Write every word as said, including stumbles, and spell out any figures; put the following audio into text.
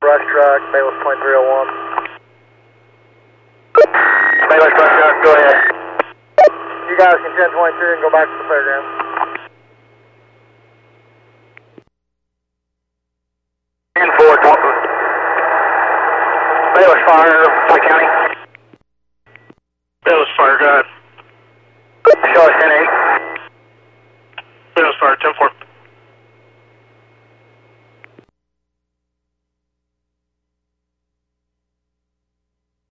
Rush truck, Bayless twenty-three oh one. Bayless Rush truck, go ahead. You guys can ten twenty-two and go back to the fairground. ten four, Bayless Fire, Clay County. Bayless Fire, go ahead. Show us ten eight. Bayless Fire, ten four.